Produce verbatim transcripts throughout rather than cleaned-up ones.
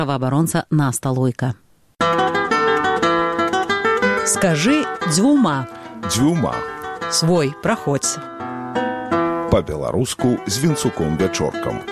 Правооборонца Наста Лойка. Скажи дзвюма. Дзвюма. Свой, праходзь. Па-беларуску з Вінцуком Вячоркам.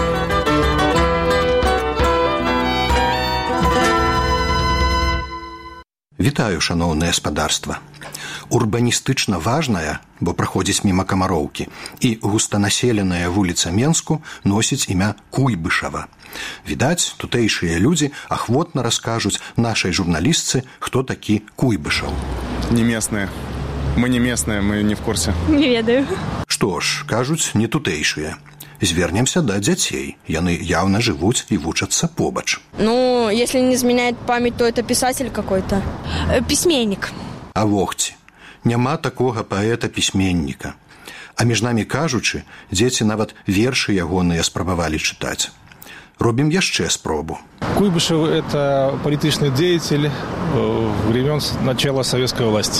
Вітаю, шаноўнае спадарства. Урбаністычна важная, бо праходзіць міма Камароўкі, і густанаселеная вуліца Менску носіць імя Куйбышава. Відаць, тутэйшыя людзі ахвотна раскажуць нашай журналістцы, хто такі Куйбышаў. Не местные. Мы не местные, мы не в курсе. Не ведаю. Што ж, кажуць, не тутэйшыя. Звернемся да дзяцей. Яны яўна жывуць і вучацца побач. Ну, если не изменяет память, то это писатель какой-то. Э, письменник. А вогці, няма такога паэта-пісьменніка. А між намі кажучы, дзеці нават вершы ягоныя спрабавалі чытаць. Робім яшчэ спробу. Куйбышев – это политичный деятель времен начала советской власти.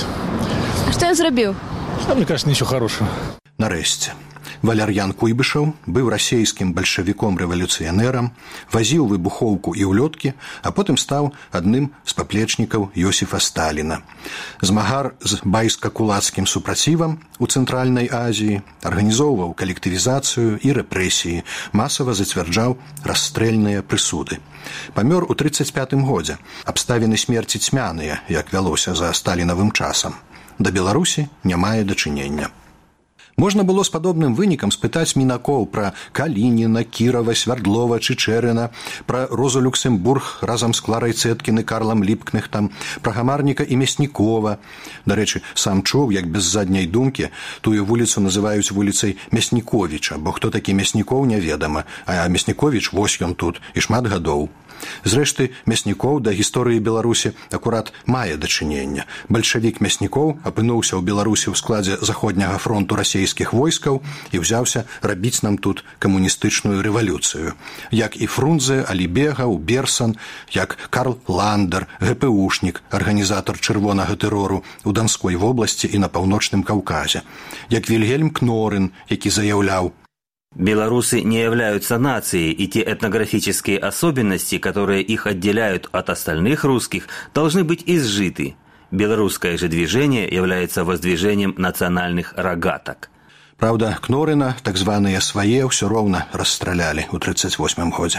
Что он зрабіў? А мне кажется, ничего хорошего. Нарэшце. Валяр'ян Куйбышаў быў расейскім бальшавіком-рэвалюцыянерам, вазіў выбухоўку і ўлёткі, а потым стаў адным з паплечнікаў Йосіфа Сталіна. Змагар з байска-кулацкім супрацівам у Цэнтральнай Азіі, арганізоўваў калектывізацыю і рэпрэсіі, масава зацвярджаў расстрэльныя прысуды. Памёр у трыццаць пятым годзе. Абставіны смерці цьмяныя, як вялося за сталінавым часам. Да Беларусі не мае дачынення. Можна было з падобным вынікам спытаць мінакоў пра Калініна, Кірава, Свярдлова, Чычэрына, пра Розу Люксембург разам з Кларай Цэткін і Карлам Ліпкнехтам, пра Гамарніка і Мяснікова. Дарэчы, сам чуў, як без задняй думкі тую вуліцу называюць вуліцай Мясніковіча, бо хто такі Мяснікоў неведама, а Мясніковіч вось ён тут і шмат гадоў. Зрэшты, Мяснікоў да гісторыі Беларусі акурат мае дачынення. Бальшавік Мяснікоў апынуўся ў Беларусі ў складзе Заходняга фронту расейскіх войскаў і ўзяўся рабіць нам тут камуністычную рэвалюцыю. Як і Фрунзе, Алібегаў, Берсан, як Карл Ландер, ГПУшнік, арганізатар чырвонага тэрору ў Данской вобласці і на Паўночным Каўказе. Як Вільгельм Кнорын, які заяўляў: белорусы не являются нацией, и те этнографические особенности, которые их отделяют от остальных русских, должны быть изжиты. Белорусское же движение является воздвижением национальных рогаток. Правда, Кнорына, так званыя свае, ўсё роўна расстралялі ў трыццаць восьмым годзе.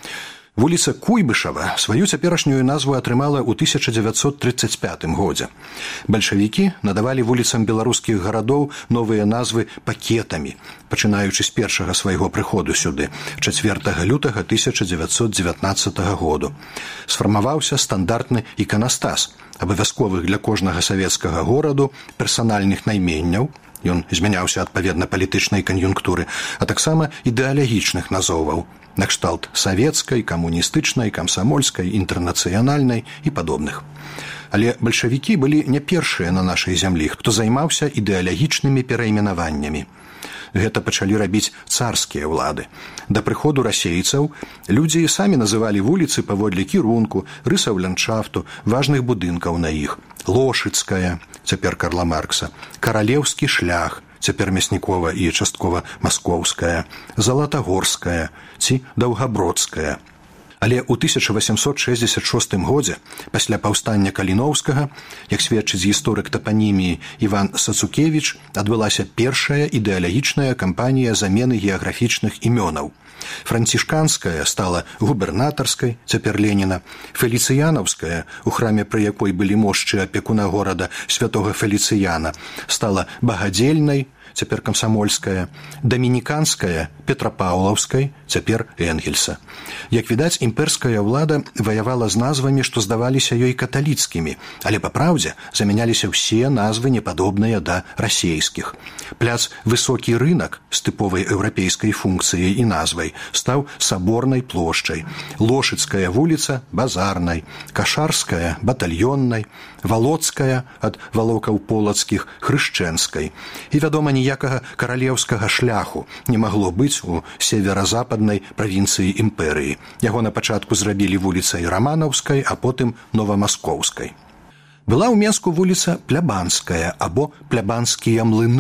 Вуліца Куйбышава сваю цяперашнюю назву атрымала ў тысяча дзевяцьсот трыццаць пятым годзе. Бальшавікі надавалі вуліцам беларускіх гарадоў новыя назвы пакетамі, пачынаючы з першага свайго прыходу сюды, чацвёртага лютага тысяча дзевяцьсот дзевятнаццатага году. Сфармаваўся стандартны іканастас, абавязковых для кожнага савецкага гораду персанальных найменняў, ён змяняўся адпаведна палітычнай кан'юнктуры, а таксама ідэалагічных назоваў, накшталт савецкай, камуністычнай, камсамольскай, інтэрнацыянальнай і падобных. Але бальшавікі былі не першыя на нашай зямлі, хто займаўся ідэалагічнымі перайменаваннямі. Гэта пачалі рабіць царскія ўлады. Да прыходу расейцаў людзі самі называлі вуліцы паводле кірунку, рысаў ландшафту, важных будынкаў на іх. Лошыцкая, цяпер Карла Маркса, Каралеўскі шлях, цяпер Мяснікова і часткова Маскоўская, Залатагорская ці Даўгабродская. Але ў тысяча васямсот шэсцьдзесят шостым годзе, пасля паўстання Каліноўскага, як сведчыць гісторык тапаніміі Іван Сацукевіч, адбылася першая ідэалагічная кампанія замены геаграфічных імёнаў. Францішканская стала губернатарскай, цяпер Леніна, Феліцыянаўская, у храме пры якой былі мошчы апекуна горада святога Феліцыяна, стала Багадзельнай, цяпер Камсамольская, Дамініканская, Петрапаўлаўскай, цяпер Энгельса. Як відаць, імперская ўлада ваявала з назвамі, што здаваліся ёй каталіцкімі, але па праўдзе замяняліся ўсе назвы непадобныя да расейскіх. Пляц Высокі рынак з тыповай еўрапейскай функцыяй і назвай стаў Саборнай плошчай, Лошыцкая вуліца Базарнай, Кашарская батальённай, Валоцкая ад валокаў полацкіх Хрышчэнскай. І, вядома, ніякага каралеўскага шляху не магло быць у северазападнай правінцыі імперыі. Яго на пачатку зрабілі вуліцай Раманаўскай, а потым Новамаскоўскай. Была ў Менску вуліца Плябанская або Плябанскія млыны.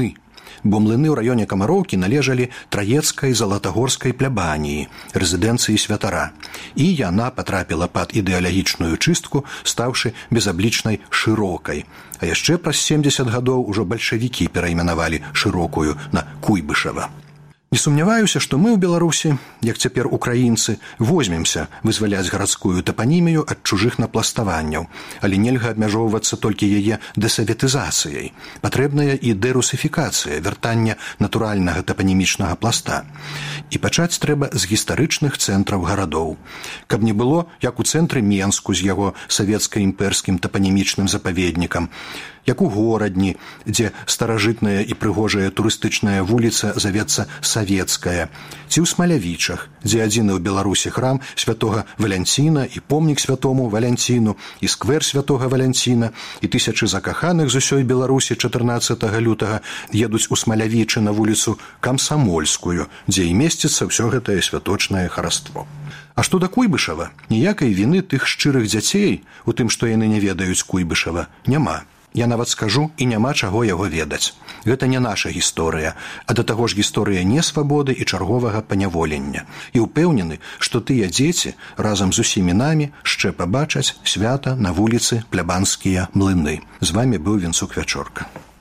бо млыны ў раёне Камароўкі належалі траецкай залатагорскай плябаніі, рэзідэнцыі святара, і яна патрапіла пад ідэалагічную чыстку, стаўшы безаблічнай шырокай. А яшчэ праз семдзесят гадоў ужо бальшавікі перайменавалі шырокую на Куйбышава. Не сумняваюся, што мы ў Беларусі, як цяпер украінцы, возьмемся вызваляць гарадскую тапанімію ад чужых напластаванняў, але нельга абмяжоўвацца толькі яе дэсаветызацыяй. Патрэбная і дэрусіфікацыя, вяртання натуральнага тапанімічнага пласта. І пачаць трэба з гістарычных цэнтраў гарадоў. Каб не было, як у цэнтры Менску з яго савецка-імперскім тапанімічным запаведнікам, як у горадні, дзе старажытная і прыгожая турыстычная вуліца завецца Савецкая, ці ў Смалявічах, дзе адзіны ў Беларусі храм святога Валянціна і помнік святому Валянціну, і сквер святога Валянціна, і тысячы закаханых з усёй Беларусі чатырнаццатага лютага едуць у Смалявічы на вуліцу Камсамольскую, дзе і месціцца ўсё гэтае святочнае хараство. А што да Куйбышава, ніякай віны тых шчырых дзяцей у тым, што яны не ведаюць Куйбышава, няма. Я нават скажу, і няма чаго яго ведаць. Гэта не наша гісторыя, а да таго ж гісторыя несвабоды і чарговага паняволення. І ўпэўнены, што тыя дзеці разам з усімі намі яшчэ пабачаць свята на вуліцы Плябанскія млыны. З вамі быў Вінцук Вячорка.